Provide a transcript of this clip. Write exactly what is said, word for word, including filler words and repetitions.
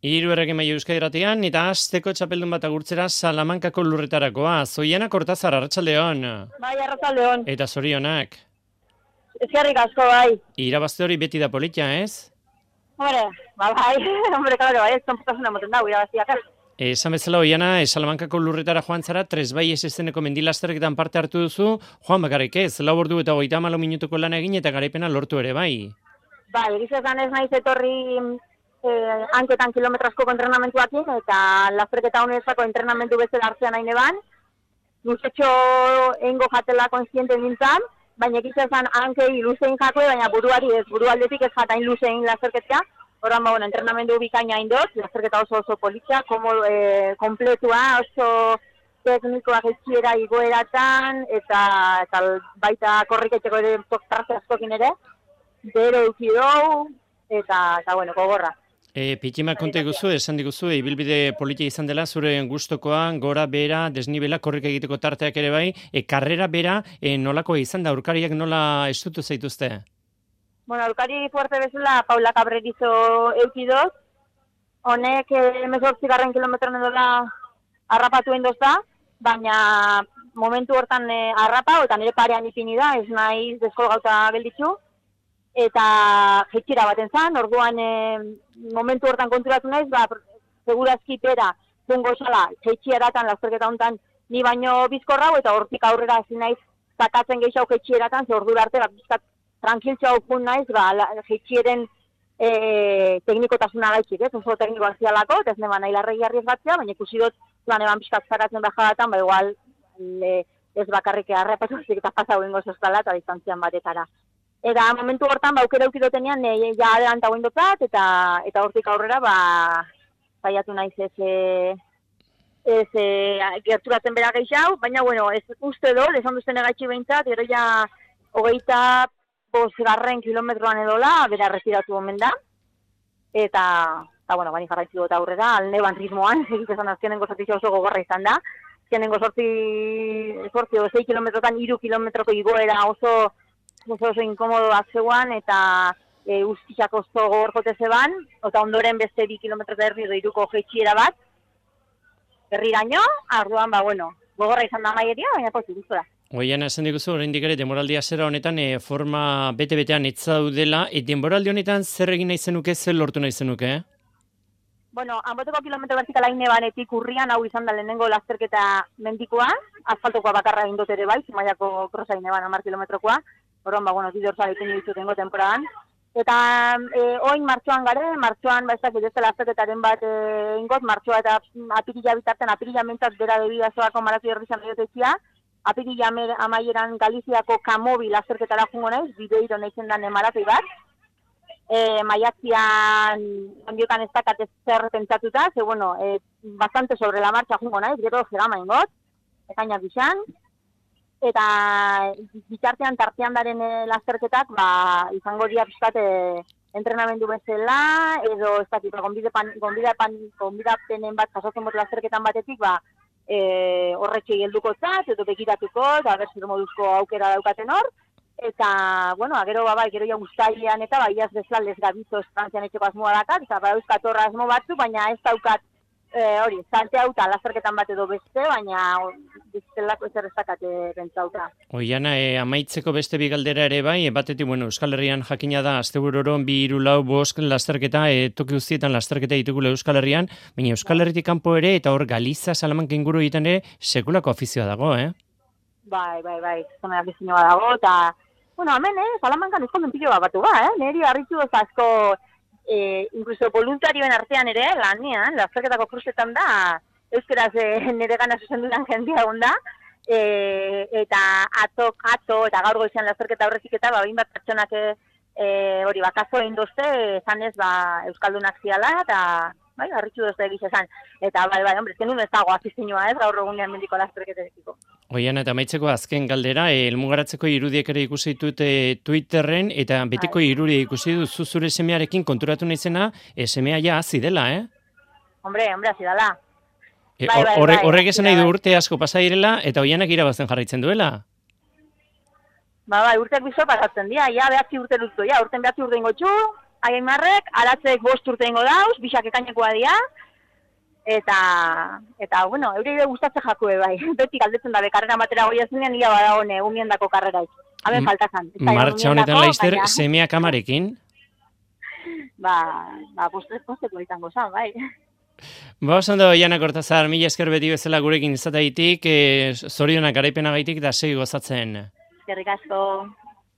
Hiru errege maila Euskadi Irratian eta asteko txapeldun bat agurtzera Salamankako lurretarakoa. Zoiana Kortazar, arratsaldeon. Bai, arratsaldeon. Eta zorionak. Eskerrik asko, bai. Irabazte hori beti da politia, ez? Hombre, ba, bai, hombre, claro, bai, ez tonputasuna moten da, irabaziak. Esan bezala, Oiana, Salamankako lurretara joan zara, Tresbai ez ezeneko mendilasterketan parte hartu duzu, joan bakarrik ez, lau ordu eta hogeita hamalau minutuko lan egin eta garaipena lortu ere, bai? Bai, gizezan ez naiz etorri eh, hanketan kilometrasko entrenamentuakin, eta lasterketa honezako entrenamentu bezala hartzea nahi neban. Luzetxo eingo jatela konstiente nintzen, baina gizezan hankei luzein jakue, baina buruari ez, burualdetik ez jatain luzein lasterketea. Horan, ba, bueno, entrenamendu bikaina indot, lasterketa oso oso politxa, komo, eh, kompletua, oso teknikoa jetxiera igoeratan, eta, eta baita korriketxeko ere tarte askokin ere, bero eukidou, eta, eta bueno, gogorra. E, Pitima konta iguzu, esan diguzu, ibilbide politia izan dela, zure gustokoa, gora, bera, desnibela, korrika egiteko tarteak ere bai, e, karrera bera, e, nolako izan da, aurkariak nola estutu zaituzte? Bueno, aurkari fuerte bezala, Paula Cabrerizo eukidoz, honek emezortzi garren kilometron edola harrapatu endoz da, baina momentu hortan eh, harrapa, eta nire parean ipini da, ez nahi deskolgauta gelditzu, eta jetxira baten zan, orduan eh, momentu hortan konturatu naiz, ba, segurazki pera, zungo esala, jetxieratan, lasterketa hontan, ni baino bizkorrau, eta hortik aurrera hasi naiz, zakatzen gehiago jetxieratan, ze ordura arte, ba, tranquiltxo haukun naiz, ba, jetxieren e, teknikotasuna gaitxik, ez, oso tekniko azialako, eta ez neban nahi larregi jarriz batzea, baina ikusi dut, zuan eban pixkak zaratzen bajadatan, ba, igual, le, ez bakarrik harrapatu, eta pasau ingo zoztala, eta distantzian batetara. Eta momentu hortan, ba, aukera eukidotenean, ne, ja adelanta guindotzat, eta, eta hortik aurrera, ba, zaiatu naiz ez, e, ez e, gerturatzen bera gehiago, baina, bueno, ez uste do, esan duzten egaitxi behintzat, gero ja, hogeita bosgarren kilometroan edola, bera retiratu omen da, eta, eta bueno, bani jarraitzu dut aurrera, alneban ritmoan, egitezan azkenengo sortitza oso gogorra izan da, azkenengo sortzi, sortzi o sei kilometrotan, iru kilometroko igoera oso, oso, oso inkomodo zeuan, eta e, ustixak oso gogorkote zeban, eta ondoren beste bi kilometro eta erdi edo iruko jetxiera bat, herriraino, arduan, ba, bueno, gogorra izan da maieria, baina pozik, guztora. Oiana, esan diguzu, oraindik ere, denboraldia zera honetan, e, forma bete-betean ez zaudela, e, denboraldi honetan zer egin nahi zenuke, zer lortu nahi zenuke, eh? Bueno, hanboteko kilometro vertikala inebanetik urrian, hau izan da lehenengo lasterketa mendikoa, asfaltokoa bakarra indot ere bai, Zumaiako krosa ineban hamar kilometrokoa, horren, ba, bueno, bide horzal egin ditutengo temporadan. Eta e, oin martxoan gare, martxoan, ba, ez dakit, ez lasterketaren bat e, ingot, martxoa eta apirila bitarten, apirila mentzat bera debida zoako maratoi herrizan diotetzia, apirila amaieran Galiziako Kamobi lasterketara jungo naiz, bideiro nahizen dan maratoi bat. E, maiatzian handiotan ez dakat ez zer pentsatuta, ze bueno, e, bastante sobre la marcha jungo naiz, gero jerama ingot, ekainak bizan. Eta bitartean tartean daren e, lasterketak, ba, izango dira pixkat e, entrenamendu bezala, edo ez dakit, gonbidapenen bat jasotzen bot lasterketan batetik, ba, E, horretxe helduko zat, edo begiratuko, eta berzer moduzko aukera daukaten hor, eta, bueno, gero, ba, bai, gero ja guztailean eta bai, az bezala ez gabizo Frantzian etxeko asmoa dakat, eta bai, euskator asmo batzu, baina ez daukat, e, hori, zante hau eta lasterketan bat edo beste, baina biztelako ezer ez dakat pentsauta. Oiana, e, amaitzeko beste bi galdera ere bai, e, batetik, bueno, Euskal Herrian jakina da, asteburoron bi hiru lau bost lasterketa, e, toki guztietan lasterketa ditugula Euskal Herrian, baina Euskal Herritik kanpo ere, eta hor Galiza, Salamanca inguru egiten ere, sekulako afizioa dago, eh? Bai, bai, bai, zona afizioa dago, eta, bueno, hemen, eh, Salamancan eskonden pilo bat batu ba, eh? Neri harritu ez asko, e, incluso voluntarioen artean ere, lanean, lasterketako kruzetan da, euskaraz e, nire gana zuzenduran jendia egon da, e, eta atok, ato, eta gaur goizean lasterketa horrezik eta, ba, bain bat pertsonak e, hori, bakazo egin dozte, zanez, ba, euskaldunak ziala, eta, bai, harritxu dozte egiz esan. Eta, bai, bai, hombre, ez genuen ez dago afizioa, ez, gaur egunean mendiko lasterketetiko. Oian, eta amaitzeko azken galdera, e, elmugaratzeko irudiek ere ikusi ditut e, Twitterren, eta betiko irudia ikusi duzu zure semearekin konturatu naizena, e, semea ja hazi dela, eh? Hombre, hombre, hazi dela. E, bai, bai, horrek bai, esan nahi du urte asko pasairela, eta Oianak irabazten jarraitzen duela? Ba, bai, urteak bizo pasatzen dira, ja, behatzi urte duztu, ja, urten behatzi urte ingotxu, Aimarrek, aratzek bost urte ingo dauz, bixak ekainekoa dira, eta, eta, bueno, euri gustatze jakue bai. Beti galdetzen dabe, karrera batera goia zunean, ia bada hone, umiendako karrerai. Haben faltazan. Martxa honetan laizter, semeak amarekin? Ba, ba, postre posteko izango zan, bai. Ba, oso ondo, Jana Kortazar, mila esker beti bezala gurekin izataitik, e, zorionak garaipena gaitik da segi gozatzen. Eskerrik asko.